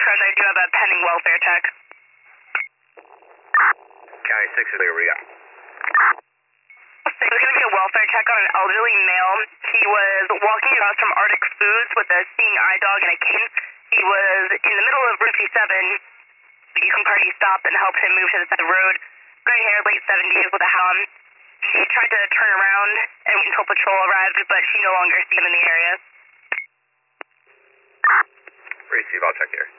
Crush, I do have a pending welfare check. County 6 is over, yeah. So he was going to get a welfare check on an elderly male. He was walking across from Arctic Foods with a seeing eye dog and a cane. He was in the middle of Route 57. The Yukon party stopped and helped him move to the side of the road. Gray hair, late 70s with a hound. She tried to turn around and wait until patrol arrived, but she no longer seen him in the area. Receive, I'll check here.